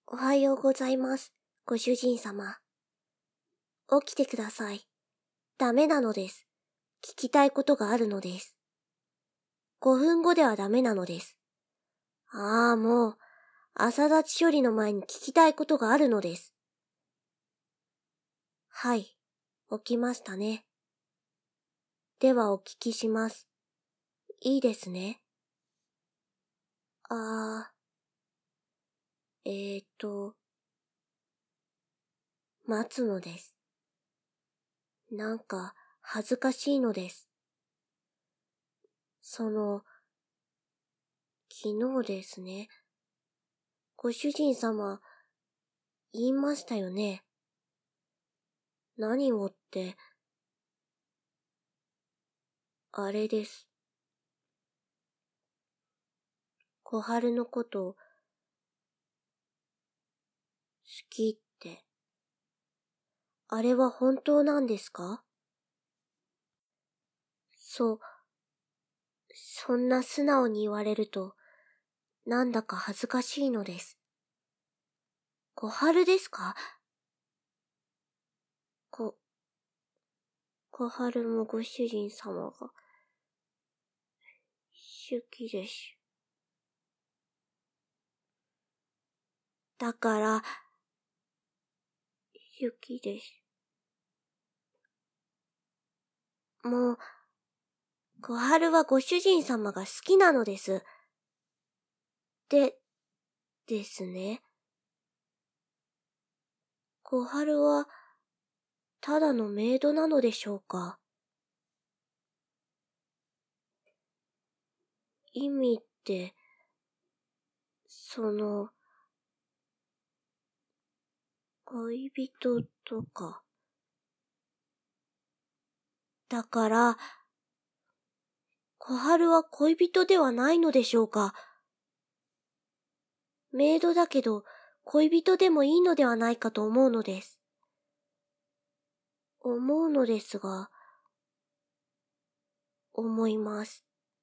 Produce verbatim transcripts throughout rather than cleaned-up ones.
おはようございます、ご主人様。起きてください。ダメなのです。聞きたいことがあるのです。ごふんごではダメなのです。ああ、もう、朝立ち処理の前に聞きたいことがあるのです。はい、起きましたね。ではお聞きします。いいですね。ああ、えーと、待つのです。なんか、恥ずかしいのです。その、昨日ですね。ご主人様、言いましたよね。何をって、あれです。小春のこと好きって。あれは本当なんですか？そう、そんな素直に言われると、なんだか恥ずかしいのです。小春ですか？こ、小春もご主人様が、好きです。だから、好きです。もう、小春はご主人様が好きなのです。で、ですね。小春は、ただのメイドなのでしょうか？意味って、その、恋人とか。だから、小春は恋人ではないのでしょうか？メイドだけど、恋人でもいいのではないかと思うのです。思うのですが、思います。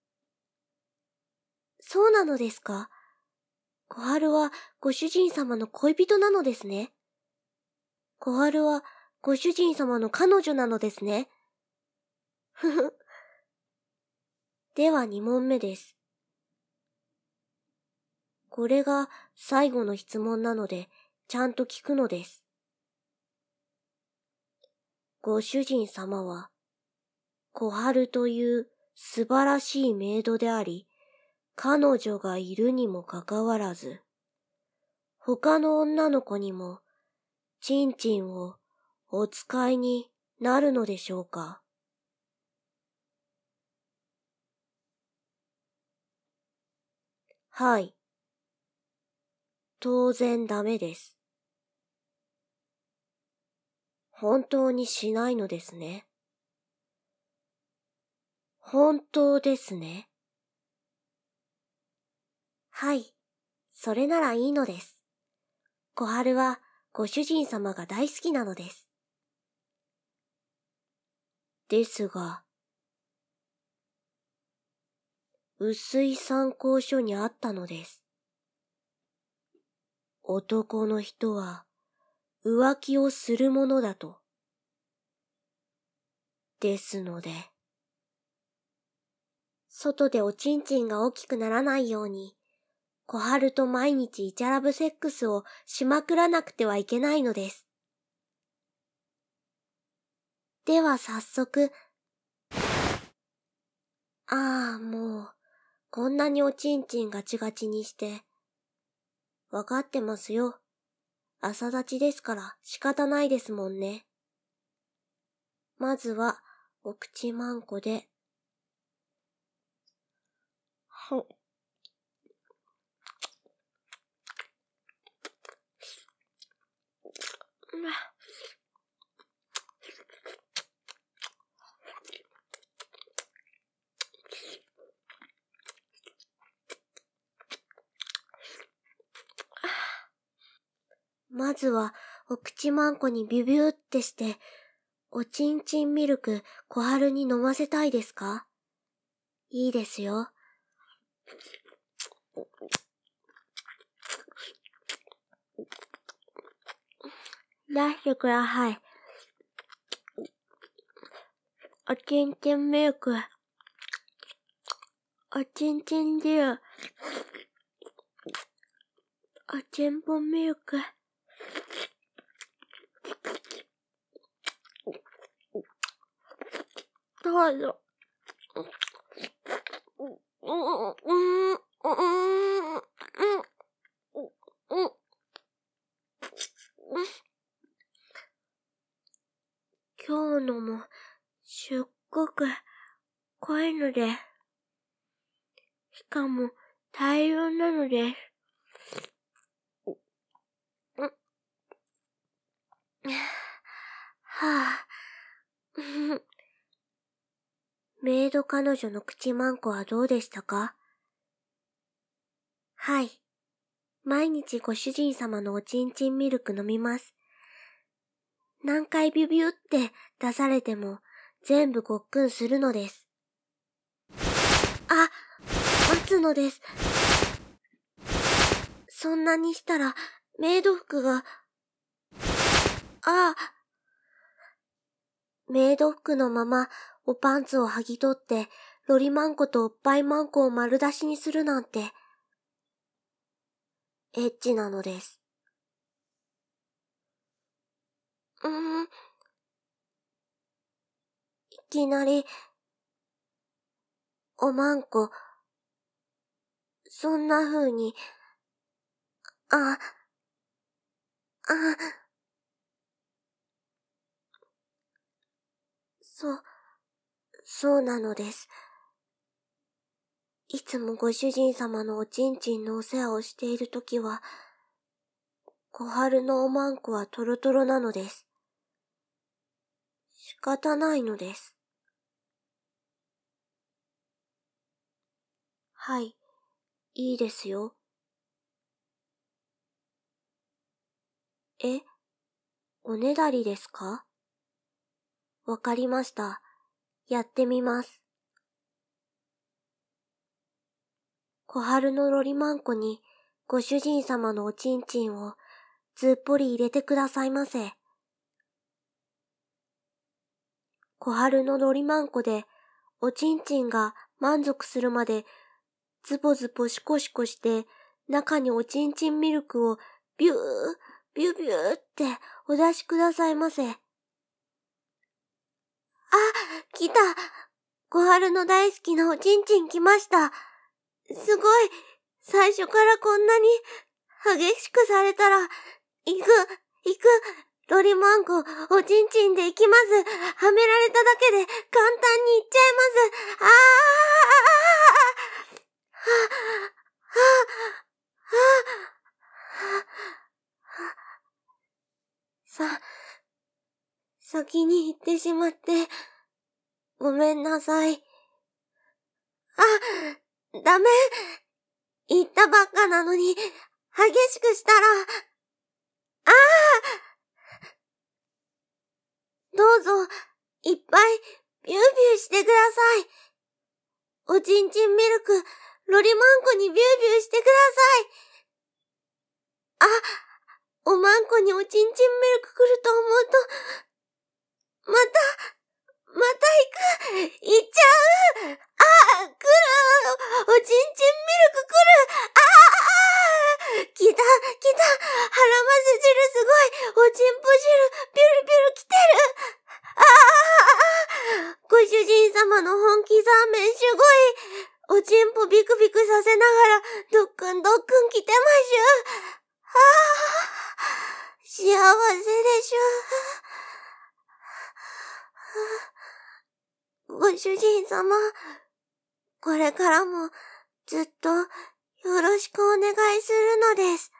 そうなのですか？小春はご主人様の恋人なのですね。小春はご主人様の彼女なのですね。ふふ。では二問目です。これが最後の質問なので、ちゃんと聞くのです。ご主人様は、小春という素晴らしいメイドであり、彼女がいるにもかかわらず、他の女の子にも、ちんちんをお使いになるのでしょうか？はい。当然ダメです。本当にしないのですね。本当ですね。はい。それならいいのです。小春はご主人様が大好きなのです。ですが、薄い参考書にあったのです。男の人は浮気をするものだと。ですので、外でおちんちんが大きくならないように、小春と毎日イチャラブセックスをしまくらなくてはいけないのです。では早速、ああ、もう、こんなにおちんちんガチガチにして。わかってますよ。朝立ちですから仕方ないですもんね。まずは、お口まんこで。ほ。まずは、お口まんこにビュビュってして、おちんちんミルク小春に飲ませたいですか？いいですよ。 出してください。おちんちんミルク。おちんちん汁。おちんぽミルク。どうぞ。うん、うん、うん、うん、うん、うん。今日のも、すっごく濃いので、しかも大量なのです。はぁ、メイド彼女の口マンコはどうでしたか？はい。毎日ご主人様のおちんちんミルク飲みます。何回ビュビュって出されても全部ごっくんするのです。あ、待つのです。そんなにしたらメイド服が、ああ、メイド服のままおパンツを剥ぎ取ってロリマンコとおっぱいマンコを丸出しにするなんて、エッチなのです。うーん。いきなり、おまんこ、そんな風に、あ、あ、そ、そうなのです。いつもご主人様のおちんちんのお世話をしているときは、小春のおまんこはトロトロなのです。仕方ないのです。はい、いいですよ。え、おねだりですか？わかりました。やってみます。小春のロリマンコにご主人様のおちんちんをずっぽり入れてくださいませ。小春のロリマンコでおちんちんが満足するまでズボズボシコシコして中におちんちんミルクをビュービュービューってお出しくださいませ。あ、来た。小春の大好きなおちんちん来ました。すごい。最初からこんなに激しくされたら、行く、行く、ロリマンコ、おちんちんで行きます。はめられただけで簡単に行っちゃいます。あーはぁ、はぁ、はぁ、さ、先に行ってしまって、ごめんなさい。あ、ダメ。言ったばっかなのに、激しくしたら、ああどうぞ、いっぱい、ビュービューしてください。おちんちんミルク、ロリマンコにビュービューしてください。あ、おまんこにおちんちんミルク来ると思うと、また、また行く、行っちゃう。あ、来る、おちんちんミルク来る。ああ、来た、来た、腹まず汁すごい、おちんぽ汁、ビュルビュル来てる。ああ、ご主人様の本気ザーメンすごい、おちんぽビクビクさせながら、ドックンドックン来てましゅ。ああ、幸せでしゅ。ご主人様、これからもずっとよろしくお願いするのです。